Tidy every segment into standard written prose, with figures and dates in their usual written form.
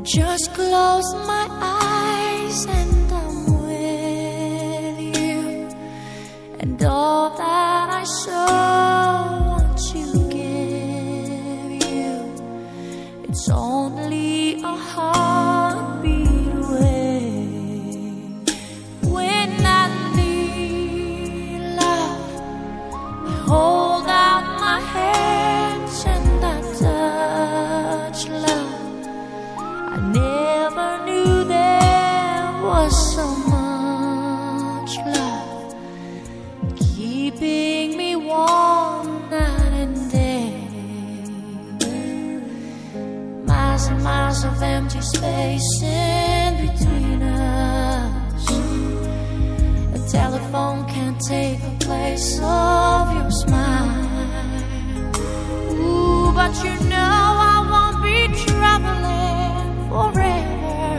Just close my eyes and I'm with you, and all that I so want to give you, it's only a heartbeat away. When I need love, I hold out my hands and I touch love. I never knew there was so much love keeping me warm night and day. Miles and miles of empty space in between us. A telephone can't take the place of your smile. Ooh, but you know I won't be traveling forever.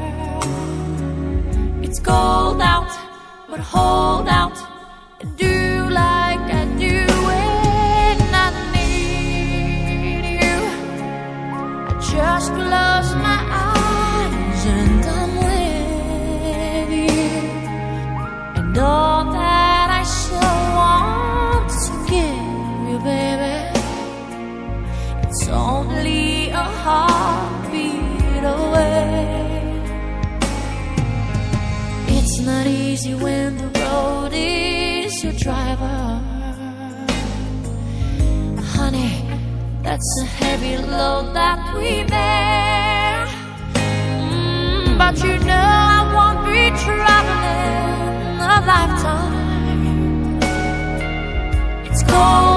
It's cold out, but hold out and do like I do when I need you. I just close my eyes and I'm with you, and all that I so want to give you, baby, it's only a heartbeat away. It's not easy when the road is your driver. Honey, that's a heavy load that we bear. But you know I won't be traveling a lifetime. It's cold